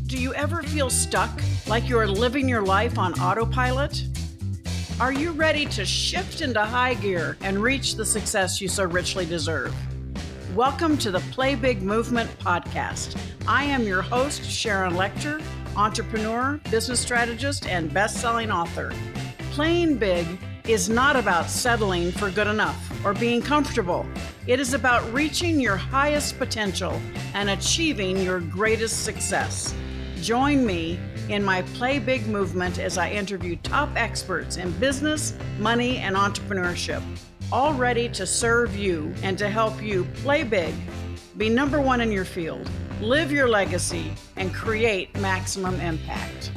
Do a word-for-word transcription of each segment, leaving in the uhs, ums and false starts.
Do you ever feel stuck, like you're living your life on autopilot? Are you ready to shift into high gear and reach the success you so richly deserve? Welcome to the Play Big Movement podcast. I am your host, Sharon Lechter, entrepreneur, business strategist, and best-selling author. Playing big is not about settling for good enough or being comfortable. It is about reaching your highest potential and achieving your greatest success. Join me in my Play Big movement as I interview top experts in business, money, and entrepreneurship, all ready to serve you and to help you play big, be number one in your field, live your legacy, and create maximum impact.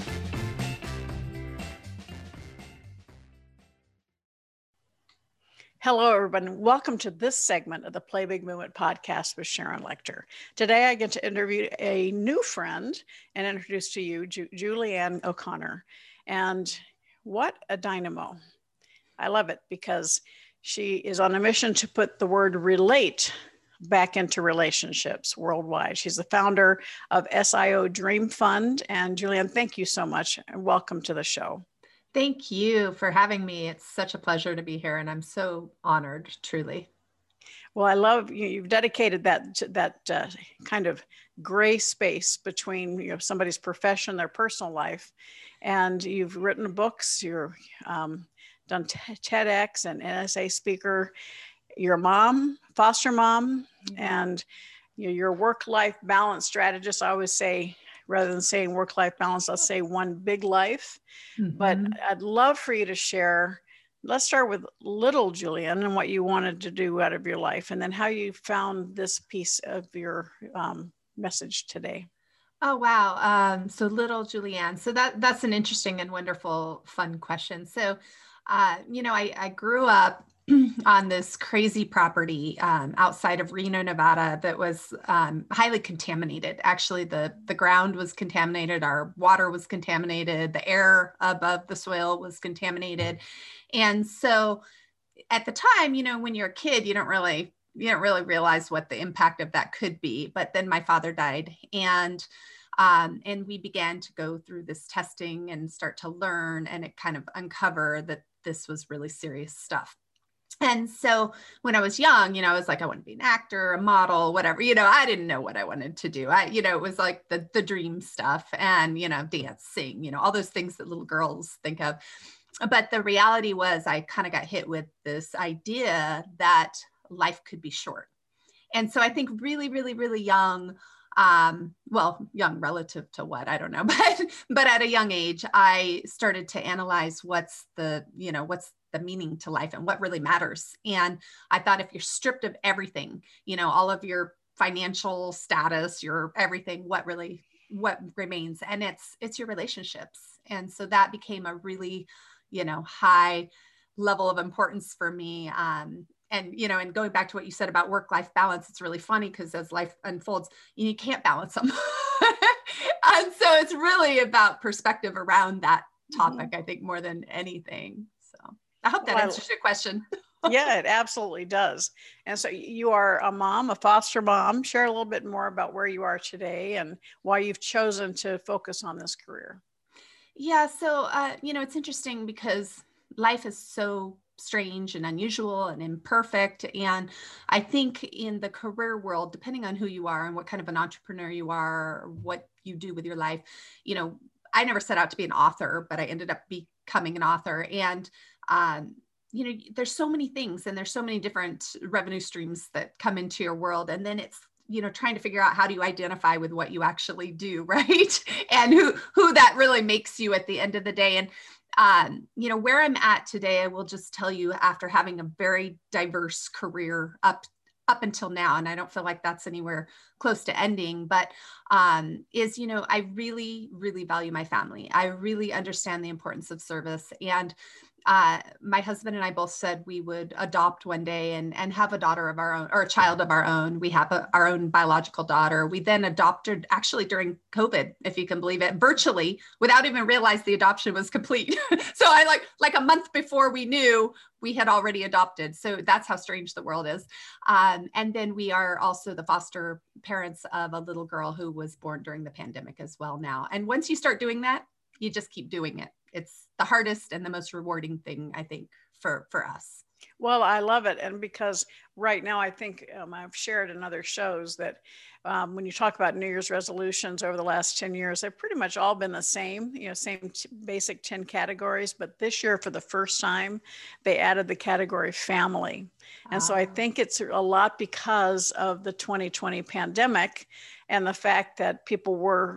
Hello, everyone. Welcome to this segment of the Play Big Movement podcast with Sharon Lechter. Today, I get to interview a new friend and introduce to you Ju- Julianne O'Connor. And what a dynamo. I love it because she is on a mission to put the word relate back into relationships worldwide. She's the founder of S I O Dream Fund. And Julianne, thank you so much and welcome to the show. Thank you for having me. It's such a pleasure to be here, and I'm so honored, truly. Well, I love you. You've dedicated that that uh, kind of gray space between you know somebody's profession, their personal life, and you've written books. You're um, done t- TEDx and N S A speaker. You're a mom, foster mom, mm-hmm. and you know, you're a work-life balance strategist. I always say, rather than saying work-life balance, let's say one big life. Mm-hmm. But I'd love for you to share, let's start with little Julianne and what you wanted to do out of your life, and then how you found this piece of your um, message today. Oh, wow. Um, so little Julianne. So that that's an interesting and wonderful, fun question. So, uh, you know, I, I grew up on this crazy property um, outside of Reno, Nevada, that was um, highly contaminated. Actually, the, the ground was contaminated. Our water was contaminated. The air above the soil was contaminated. And so at the time, you know, when you're a kid, you don't really, you don't really realize what the impact of that could be. But then my father died, and Um, and we began to go through this testing and start to learn, and it kind of uncover that this was really serious stuff. And so when I was young, you know, I was like, I want to be an actor, a model, whatever, you know, I didn't know what I wanted to do. I, you know, it was like the, the dream stuff and, you know, dance, sing, you know, all those things that little girls think of. But the reality was I kind of got hit with this idea that life could be short. And so I think really, really, really young, um, well, young relative to what, I don't know, but, but at a young age, I started to analyze what's the, you know, what's the meaning to life and what really matters. And I thought if you're stripped of everything, you know, all of your financial status, your everything, what really, what remains? And it's, it's your relationships. And so that became a really, you know, high level of importance for me. Um, And, you know, and going back to what you said about work-life balance, it's really funny because as life unfolds, you can't balance them. And so it's really about perspective around that topic, mm-hmm. I think, more than anything. So I hope that well, answers your question. Yeah, it absolutely does. And so you are a mom, a foster mom. Share a little bit more about where you are today and why you've chosen to focus on this career. Yeah. So, uh, you know, it's interesting because life is so strange and unusual and imperfect. And I think in the career world, depending on who you are and what kind of an entrepreneur you are, or what you do with your life, you know, I never set out to be an author, but I ended up becoming an author. And, um, you know, there's so many things and there's so many different revenue streams that come into your world. And then it's, you know, trying to figure out how do you identify with what you actually do, right? And who, who that really makes you at the end of the day. And Um, you know, where I'm at today, I will just tell you after having a very diverse career up, up until now, and I don't feel like that's anywhere close to ending, but, um, is, you know, I really, really value my family. I really understand the importance of service. And uh, my husband and I both said we would adopt one day and, and have a daughter of our own, or a child of our own. We have a, our own biological daughter. We then adopted actually during COVID, if you can believe it, virtually, without even realize the adoption was complete. So I like, like a month before we knew, we had already adopted. So that's how strange the world is. Um, and then we are also the foster parents of a little girl who was born during the pandemic as well now. And once you start doing that, you just keep doing it. It's the hardest and the most rewarding thing, I think, for, for us. Well, I love it. And because right now, I think um, I've shared in other shows that um, when you talk about New Year's resolutions over the last ten years, they've pretty much all been the same, you know, same t- basic ten categories. But this year, for the first time, they added the category family. And so I think it's a lot because of the twenty twenty pandemic and the fact that people were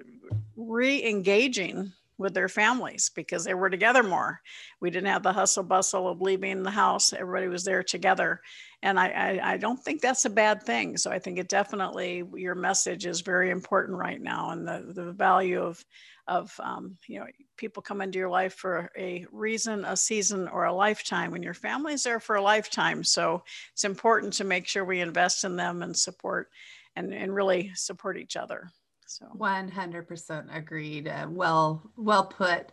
re-engaging with their families because they were together more. We didn't have the hustle bustle of leaving the house. Everybody was there together. And I, I, I don't think that's a bad thing. So I think it definitely, your message is very important right now. And the, the value of, of um, you know, people come into your life for a reason, a season, or a lifetime, and your family's there for a lifetime. So it's important to make sure we invest in them and support and, and really support each other. So one hundred percent agreed. Uh, well, well put.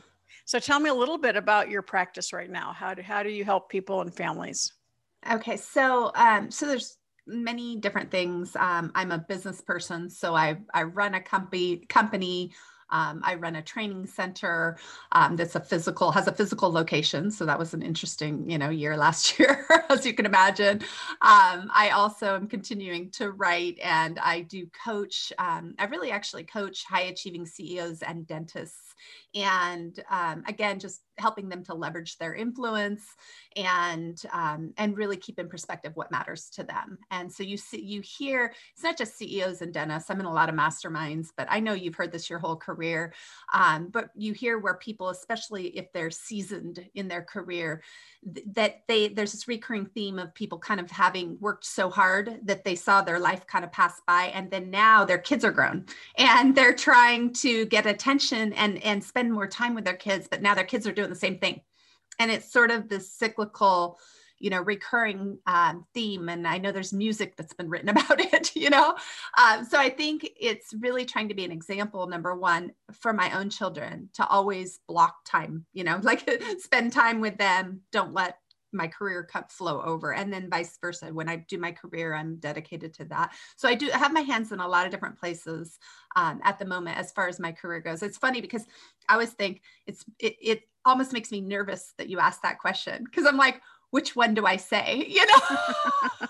So tell me a little bit about your practice right now. How do, how do you help people and families? Okay. So, um, so there's many different things. Um, I'm a business person, so I, I run a company, company. Um, I run a training center um, that's a physical, has a physical location. So that was an interesting, you know, year last year, as you can imagine. Um, I also am continuing to write and I do coach. Um, I really actually coach high achieving C E Os and dentists. And um, again, just helping them to leverage their influence and um, and really keep in perspective what matters to them. And so you see, you hear, it's not just C E Os and dentists. I'm in a lot of masterminds, but I know you've heard this your whole career. Um, but you hear where people, especially if they're seasoned in their career, th- that they there's this recurring theme of people kind of having worked so hard that they saw their life kind of pass by, and then now their kids are grown and they're trying to get attention and and spend more time with their kids, but now their kids are doing the same thing. And it's sort of this cyclical, you know, recurring um, theme. And I know there's music that's been written about it, you know? Um, so I think it's really trying to be an example, number one, for my own children to always block time, you know, like spend time with them. Don't let my career cup flow over, and then vice versa. When I do my career, I'm dedicated to that. So I do have my hands in a lot of different places um, at the moment as far as my career goes. It's funny because I always think it's it, it almost makes me nervous that you asked that question, because I'm like, which one do I say? You know.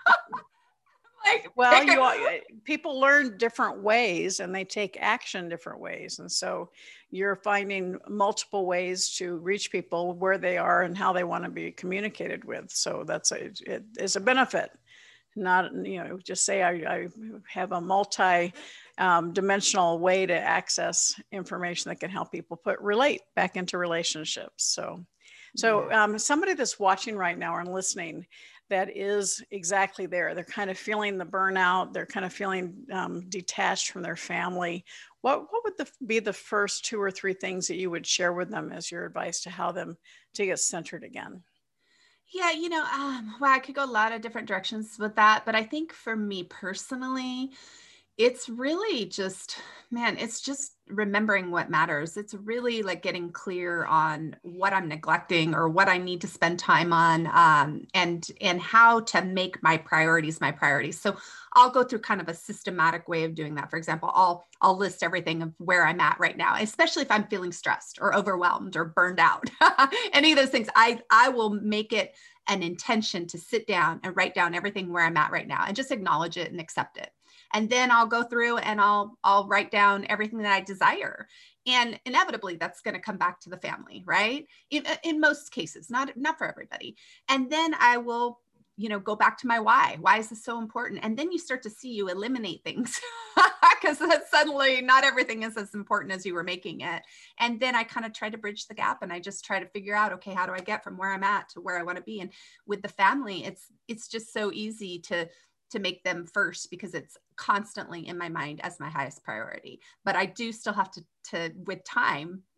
Like, well, you people learn different ways and they take action different ways. And so you're finding multiple ways to reach people where they are and how they want to be communicated with. So that's a, it is a benefit. Not, you know, just say I, I have a multi um, dimensional way to access information that can help people put relate back into relationships. So, so Yeah. um, somebody that's watching right now and listening, that is exactly there. They're kind of feeling the burnout. They're kind of feeling um, detached from their family. What what would the, be the first two or three things that you would share with them as your advice to how them to get centered again? Yeah, you know, um, well, I could go a lot of different directions with that, but I think for me personally, it's really just, man, it's just remembering what matters. It's really like getting clear on what I'm neglecting or what I need to spend time on, um, and and how to make my priorities my priorities. So I'll go through kind of a systematic way of doing that. For example, I'll I'll list everything of where I'm at right now, especially if I'm feeling stressed or overwhelmed or burned out. Any of those things, I I will make it an intention to sit down and write down everything where I'm at right now and just acknowledge it and accept it. And then I'll go through and I'll I'll write down everything that I desire. And inevitably that's going to come back to the family, right? In, in most cases, not, not for everybody. And then I will, you know, go back to my why. Why is this so important? And then you start to see you eliminate things because suddenly not everything is as important as you were making it. And then I kind of try to bridge the gap and I just try to figure out, okay, how do I get from where I'm at to where I want to be? And with the family, it's, it's just so easy to, to make them first because it's constantly in my mind as my highest priority. But I do still have to, to with time,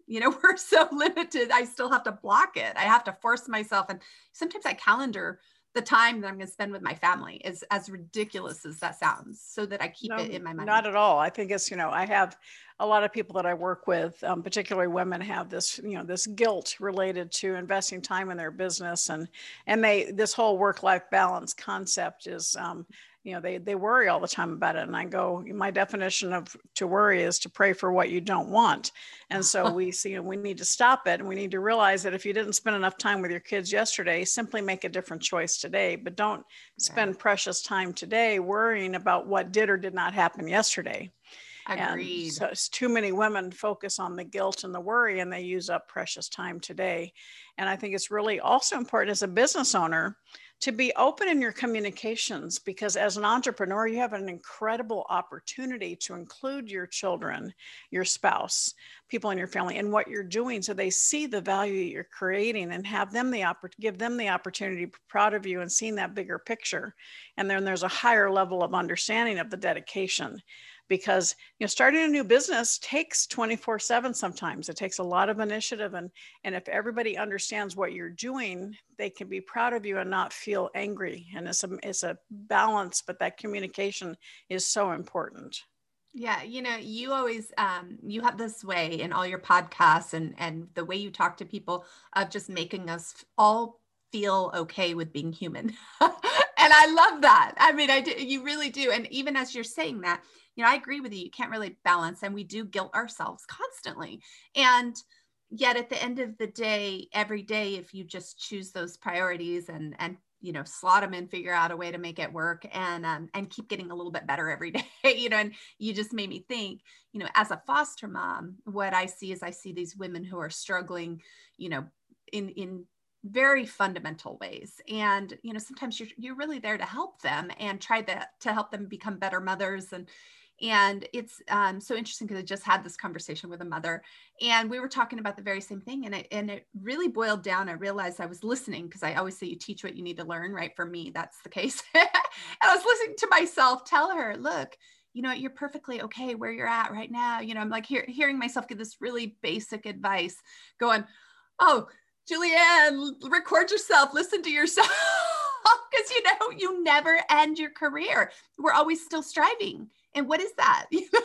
You know, we're so limited. I still have to block it. I have to force myself. And sometimes I calendar the time that I'm going to spend with my family, is as ridiculous as that sounds, so that I keep No, it in my mind. not at all. I think it's, you know, I have a lot of people that I work with, um, particularly women, have this, you know, this guilt related to investing time in their business. And, and they, this whole work-life balance concept is, um, you know, they, they worry all the time about it. And I go, my definition of to worry is to pray for what you don't want. And so we see, we need to stop it. And we need to realize that if you didn't spend enough time with your kids yesterday, simply make a different choice today, but don't spend precious time today worrying about what did or did not happen yesterday. Agreed. And so it's too many women focus on the guilt and the worry, and they use up precious time today. And I think it's really also important as a business owner to be open in your communications, because as an entrepreneur, you have an incredible opportunity to include your children, your spouse, people in your family, in what you're doing, so they see the value you're creating and have them the oppor- give them the opportunity to be proud of you and seeing that bigger picture. And then there's a higher level of understanding of the dedication. Because, you know, starting a new business takes twenty-four seven sometimes. It takes a lot of initiative. And, and if everybody understands what you're doing, they can be proud of you and not feel angry. And it's a, it's a balance, but that communication is so important. Yeah. You know, you always, um, you have this way in all your podcasts and, and the way you talk to people of just making us all feel okay with being human. And I love that. I mean, I do, you really do. And even as you're saying that, you know, I agree with you. You can't really balance, and we do guilt ourselves constantly. And yet at the end of the day, every day, if you just choose those priorities and, and, you know, slot them in, figure out a way to make it work, and, um, and keep getting a little bit better every day, you know, and you just made me think, you know, as a foster mom, what I see is I see these women who are struggling, you know, in, in, very fundamental ways. And, you know, sometimes you're, you're really there to help them and try to, to help them become better mothers. And, and it's um, so interesting because I just had this conversation with a mother, and we were talking about the very same thing. And it, and it really boiled down. I realized I was listening, because I always say you teach what you need to learn, right? For me, that's the case. And I was listening to myself tell her, look, you know, you're perfectly okay where you're at right now. You know, I'm like hear, hearing myself give this really basic advice going, oh, Julianne, record yourself, listen to yourself, because, you know, you never end your career. We're always still striving. And what is that? You know?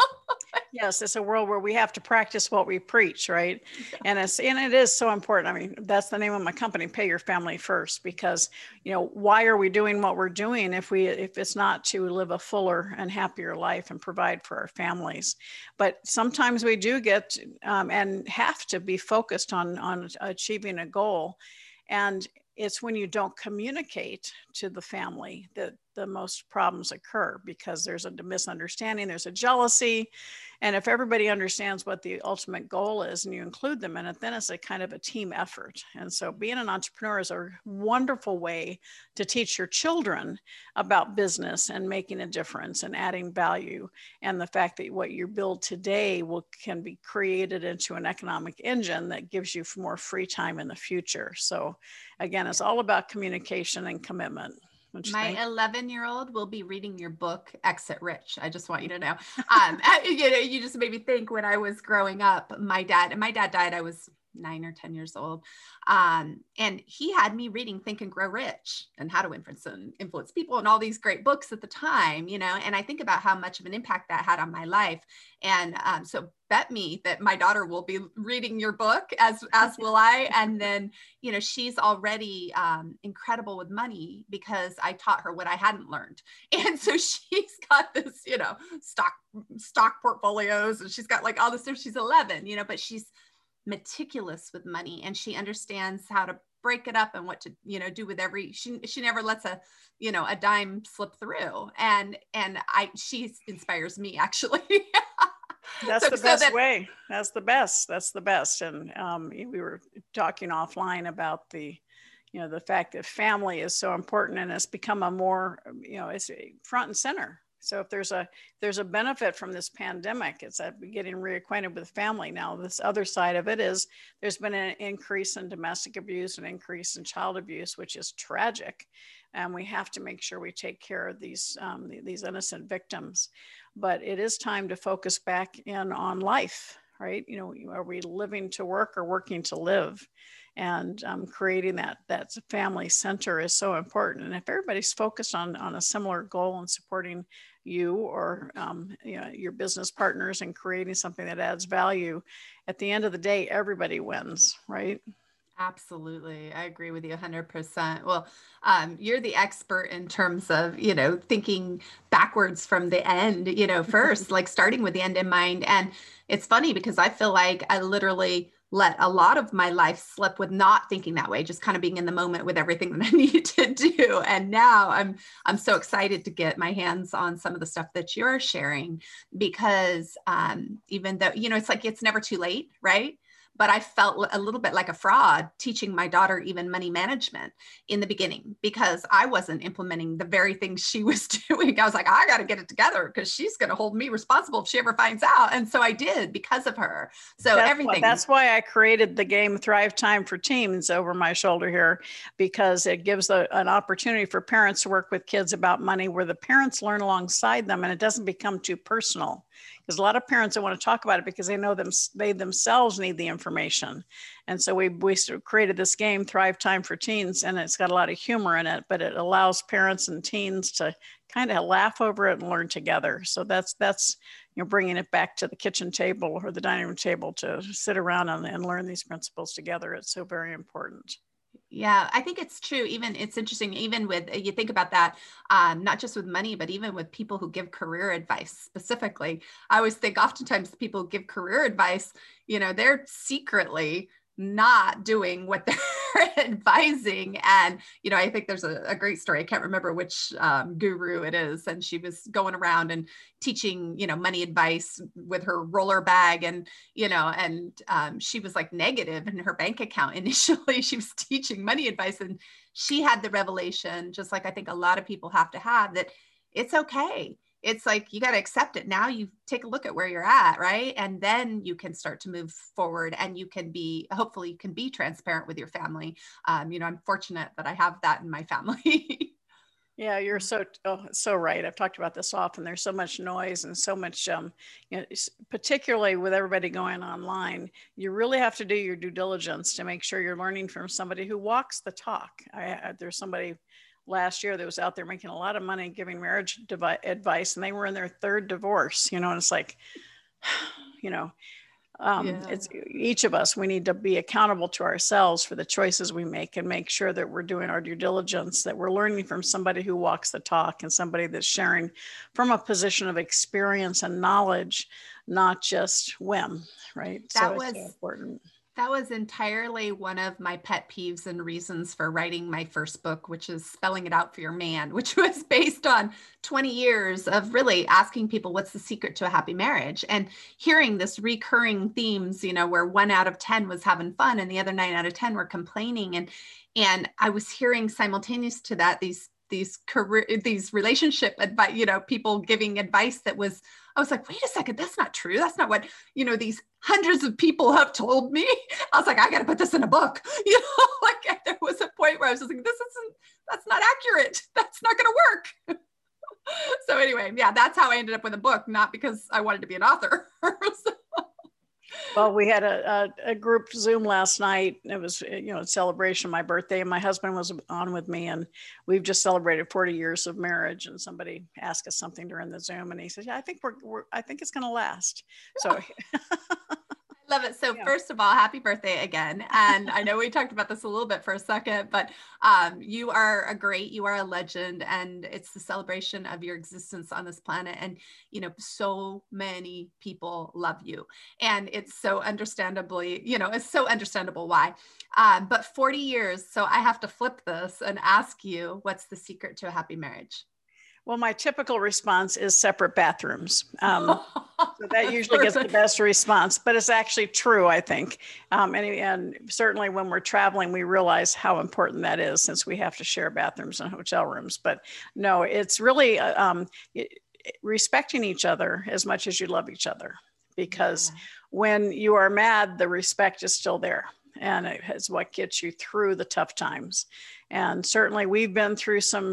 Yes, it's a world where we have to practice what we preach, right? Yeah. And it's and it is so important. I mean, that's the name of my company, Pay Your Family First, because, you know, why are we doing what we're doing if we if it's not to live a fuller and happier life and provide for our families? But sometimes we do get um, and have to be focused on on achieving a goal. And it's when you don't communicate to the family that the most problems occur, because there's a misunderstanding, there's a jealousy. And if everybody understands what the ultimate goal is and you include them in it, then it's a kind of a team effort. And so being an entrepreneur is a wonderful way to teach your children about business and making a difference and adding value. And the fact that what you build today will can be created into an economic engine that gives you more free time in the future. So again, it's all about communication and commitment. My eleven year old will be reading your book, Exit Rich. I just want you to know. Um, you know, you just made me think, when I was growing up, my dad, and my dad died, I was nine or ten years old. Um, and he had me reading Think and Grow Rich and How to Influence and Influence People and all these great books at the time, you know, and I think about how much of an impact that had on my life. And um, so bet me that my daughter will be reading your book, as, as will I. And then, you know, she's already um, incredible with money because I taught her what I hadn't learned. And so she's got this, you know, stock, stock portfolios, and she's got like all this stuff. She's eleven, you know, but she's meticulous with money, and she understands how to break it up and what to, you know, do with every, she, she never lets a, you know, a dime slip through. And, and I, she inspires me, actually. That's so, the so best that, way. That's the best. That's the best. And um, we were talking offline about the, you know, the fact that family is so important, and it's become a more, you know, it's front and center. So if there's a if there's a benefit from this pandemic, it's that getting reacquainted with family. Now, this other side of it is there's been an increase in domestic abuse, an increase in child abuse, which is tragic. And we have to make sure we take care of these um, these innocent victims. But it is time to focus back in on life, right? You know, are we living to work or working to live? And um, creating that that family center is so important. And if everybody's focused on on a similar goal and supporting you or um, you know, your business partners and creating something that adds value, at the end of the day, everybody wins, right? Absolutely. I agree with you one hundred percent. Well, um, you're the expert in terms of, you know, thinking backwards from the end, you know, first, like starting with the end in mind. And it's funny because I feel like I literally let a lot of my life slip with not thinking that way, just kind of being in the moment with everything that I needed to do. And now I'm I'm so excited to get my hands on some of the stuff that you're sharing because um, even though, you know, it's like it's never too late, right? But I felt a little bit like a fraud teaching my daughter even money management in the beginning because I wasn't implementing the very things she was doing. I was like, I got to get it together because she's going to hold me responsible if she ever finds out. And so I did because of her. So that's everything. Why, that's why I created the game Thrive Time for Teens over my shoulder here, because it gives a, an opportunity for parents to work with kids about money where the parents learn alongside them and it doesn't become too personal. Because a lot of parents don't want to talk about it because they know them, they themselves need the information. And so we, we sort of created this game, Thrive Time for Teens, and it's got a lot of humor in it, but it allows parents and teens to kind of laugh over it and learn together. So that's, that's you know, bringing it back to the kitchen table or the dining room table to sit around and, and learn these principles together. It's so very important. Yeah, I think it's true. Even it's interesting, even with, you think about that, um, not just with money, but even with people who give career advice specifically. I always think oftentimes people who give career advice, you know, they're secretly not doing what they're advising. And, you know, I think there's a, a great story. I can't remember which um, guru it is. And she was going around and teaching, you know, money advice with her roller bag and, you know, and um, she was like negative in her bank account. Initially, she was teaching money advice and she had the revelation, just like I think a lot of people have to have, that it's okay. It's like, you got to accept it. Now you take a look at where you're at, right? And then you can start to move forward and you can be, hopefully you can be transparent with your family. Um, you know, I'm fortunate that I have that in my family. Yeah, you're so oh, so right. I've talked about this often. There's so much noise and so much, um, you know, particularly with everybody going online. You really have to do your due diligence to make sure you're learning from somebody who walks the talk. I, I, there's somebody last year that was out there making a lot of money giving marriage devi- advice, and they were in their third divorce. You know, and it's like, you know. Um, yeah. It's each of us, we need to be accountable to ourselves for the choices we make and make sure that we're doing our due diligence, that we're learning from somebody who walks the talk and somebody that's sharing from a position of experience and knowledge, not just whim, right? That so was it's so important. That was entirely one of my pet peeves and reasons for writing my first book, which is Spelling It Out for Your Man, which was based on twenty years of really asking people, what's the secret to a happy marriage? And hearing this recurring themes, you know, where one out of ten was having fun and the other nine out of ten were complaining. And, and I was hearing simultaneous to that, these, these career, these relationship advice, you know, people giving advice that was, I was like, wait a second, that's not true. That's not what, you know, these hundreds of people have told me. I was like, I got to put this in a book. You know, like there was a point where I was just like, this isn't, that's not accurate. That's not going to work. So anyway, yeah, that's how I ended up with a book, not because I wanted to be an author. So. Well, we had a, a, a group Zoom last night. It was, you know, a celebration of my birthday, and my husband was on with me, and we've just celebrated forty years of marriage. And somebody asked us something during the Zoom, and he said, "Yeah, I think we're, we're I think it's going to last." So. Love it. So yeah. First of all, happy birthday again. And I know we talked about this a little bit for a second, but um, you are a great, you are a legend, and it's the celebration of your existence on this planet. And, you know, so many people love you, and it's so understandably, you know, it's so understandable why. Um, but forty years. So I have to flip this and ask you, what's the secret to a happy marriage? Well, my typical response is separate bathrooms. Um, so that usually gets the best response, but it's actually true, I think. Um, and, and certainly when we're traveling, we realize how important that is since we have to share bathrooms and hotel rooms. But no, it's really um, respecting each other as much as you love each other, because yeah. when you are mad, the respect is still there. And it is what gets you through the tough times. And certainly we've been through some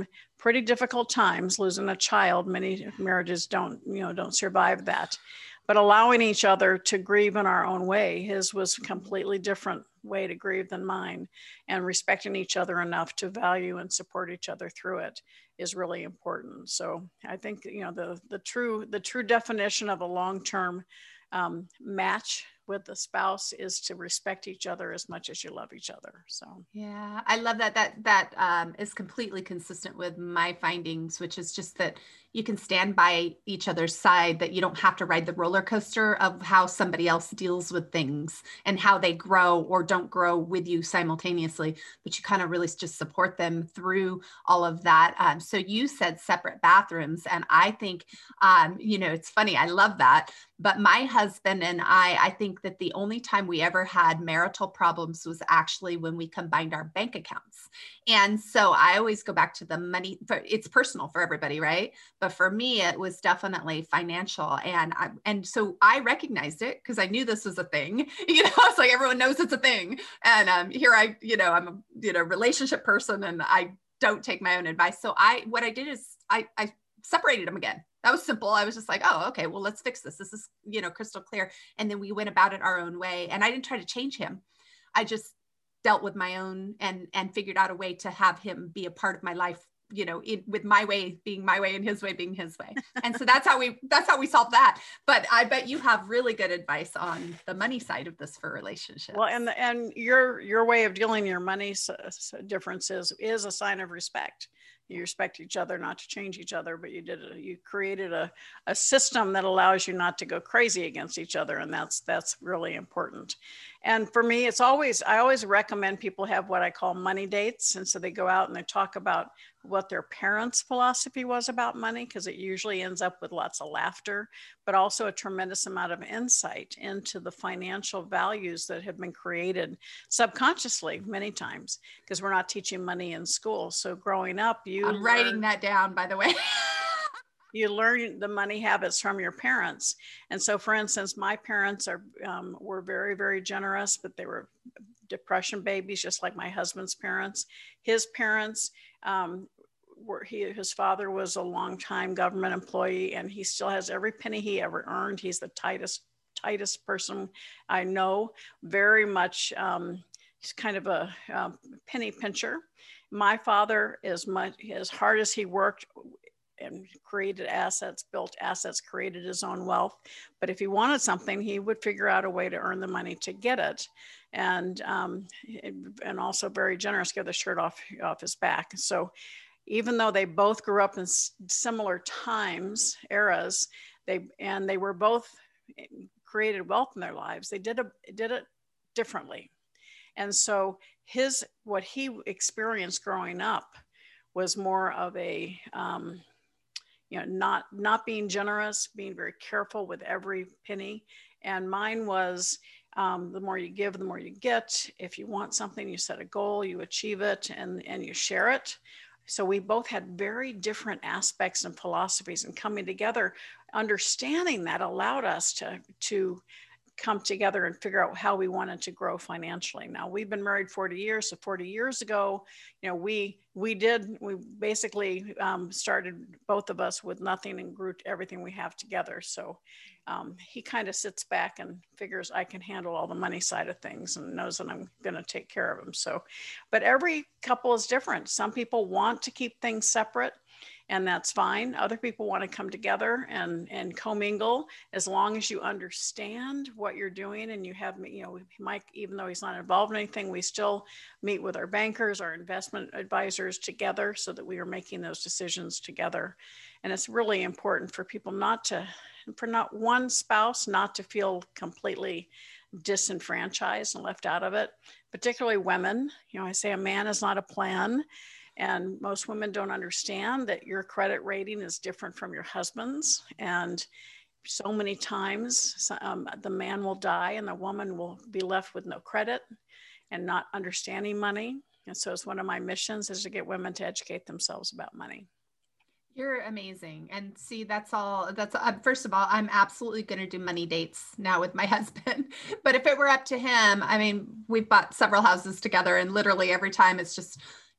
pretty difficult times, losing a child. Many marriages don't, you know, don't survive that, but allowing each other to grieve in our own way. His was a completely different way to grieve than mine, and respecting each other enough to value and support each other through it is really important. So I think, you know, the, the true, the true definition of a long-term um, match with the spouse is to respect each other as much as you love each other. So yeah, I love that. That that um, is completely consistent with my findings, which is just that you can stand by each other's side, that you don't have to ride the roller coaster of how somebody else deals with things and how they grow or don't grow with you simultaneously, but you kind of really just support them through all of that. Um, so you said separate bathrooms, and I think, um, you know, it's funny. I love that. But my husband and I, I think that the only time we ever had marital problems was actually when we combined our bank accounts. And so I always go back to the money. It's personal for everybody, right? But for me, it was definitely financial. And I, and so I recognized it because I knew this was a thing. You know, it's like everyone knows it's a thing. And um, here I, you know, I'm a you know relationship person, and I don't take my own advice. So I, what I did is I, I separated them again. That was simple. I was just like, oh, okay, well, let's fix this. This is, you know, crystal clear. And then we went about it our own way. And I didn't try to change him. I just dealt with my own and, and figured out a way to have him be a part of my life, you know, in, with my way being my way and his way being his way. And so that's how we, that's how we solved that. But I bet you have really good advice on the money side of this for relationships. Well, and, and your, your way of dealing your money differences is a sign of respect. You respect each other, not to change each other, but you did a, you created a, a system that allows you not to go crazy against each other. And that's, that's really important. And for me, it's always, I always recommend people have what I call money dates. And so they go out and they talk about what their parents' philosophy was about money, because it usually ends up with lots of laughter, but also a tremendous amount of insight into the financial values that have been created subconsciously many times, because we're not teaching money in school. So growing up, you I'm writing that down, by the way. You learn the money habits from your parents. And so, for instance, my parents are um, were very, very generous, but they were depression babies, just like my husband's parents. His parents, um, were he, his father was a longtime government employee, and he still has every penny he ever earned. He's the tightest, tightest person I know. Very much, um, he's kind of a um, penny pincher. My father, is much as hard as he worked and created assets, built assets, created his own wealth. But if he wanted something, he would figure out a way to earn the money to get it. And, um, and also very generous, get the shirt off, off his back. So even though they both grew up in similar times, eras, they, and they were both created wealth in their lives, they did, a, did it differently. And so his, what he experienced growing up was more of a, um, you know, not, not being generous, being very careful with every penny. And mine was, um, the more you give, the more you get. If you want something, you set a goal, you achieve it, and, and you share it. So we both had very different aspects and philosophies, and coming together, understanding that allowed us to, to come together and figure out how we wanted to grow financially. Now, we've been married forty years. So forty years ago, you know, we, we did, we basically um, started both of us with nothing and grew everything we have together. So um, he kind of sits back and figures I can handle all the money side of things and knows that I'm going to take care of him. So, but every couple is different. Some people want to keep things separate, and that's fine. Other people want to come together and, and commingle, as long as you understand what you're doing. And you have, you know, Mike, even though he's not involved in anything, we still meet with our bankers, our investment advisors together, so that we are making those decisions together. And it's really important for people not to, for not one spouse, not to feel completely disenfranchised and left out of it, particularly women. You know, I say a man is not a plan. And most women don't understand that your credit rating is different from your husband's. And so many times um, the man will die and the woman will be left with no credit and not understanding money. And so it's one of my missions is to get women to educate themselves about money. You're amazing. And see, that's all, that's, uh, first of all, I'm absolutely going to do money dates now with my husband. But if it were up to him, I mean, we've bought several houses together, and literally every time it's just,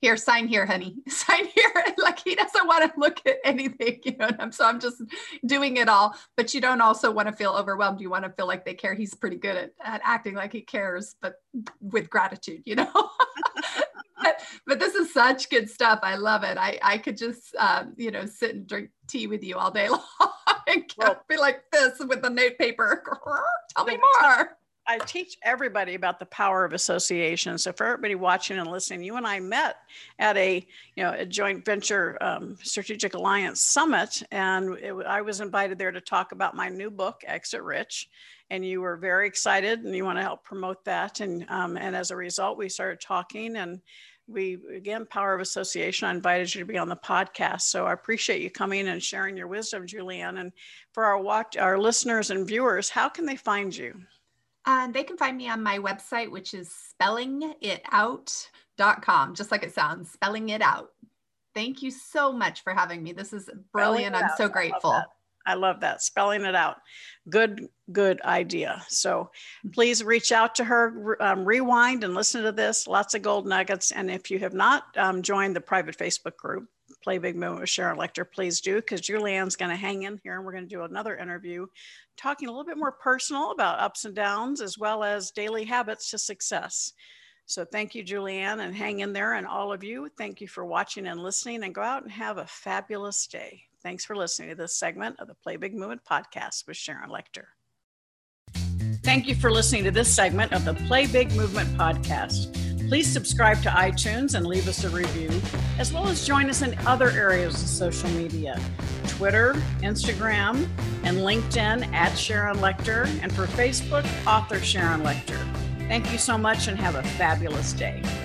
here, sign here, honey, sign here. Like he doesn't want to look at anything, you know, and I'm, so I'm just doing it all. But you don't also want to feel overwhelmed. You want to feel like they care. He's pretty good at, at acting like he cares, but with gratitude, you know. but, but this is such good stuff. I love it. I, I could just, um, you know, sit and drink tea with you all day long and well, be like this with the note paper. Tell me more. I teach everybody about the power of association. So for everybody watching and listening, you and I met at a, you know, a joint venture um, strategic alliance summit. And it, I was invited there to talk about my new book, Exit Rich. And you were very excited and you want to help promote that. And, um, and as a result, we started talking and we, again, power of association. I invited you to be on the podcast. So I appreciate you coming and sharing your wisdom, Julianne. And for our watch, our listeners and viewers, how can they find you? Uh, they can find me on my website, which is spelling it out dot com, just like it sounds, spelling it out. Thank you so much for having me. This is brilliant. I'm so grateful. I love, I love that. Spelling it out. Good, good idea. So please reach out to her, um, rewind and listen to this. Lots of gold nuggets. And if you have not um, joined the private Facebook group, Play Big Movement with Sharon Lechter, please do, because Julianne's going to hang in here and we're going to do another interview talking a little bit more personal about ups and downs as well as daily habits to success. So thank you, Julianne, and hang in there. And all of you, thank you for watching and listening, and go out and have a fabulous day. Thanks for listening to this segment of the Play Big Movement podcast with Sharon Lechter. Thank you for listening to this segment of the Play Big Movement podcast. Please subscribe to iTunes and leave us a review, as well as join us in other areas of social media, Twitter, Instagram, and LinkedIn at Sharon Lechter, and for Facebook, author Sharon Lechter. Thank you so much and have a fabulous day.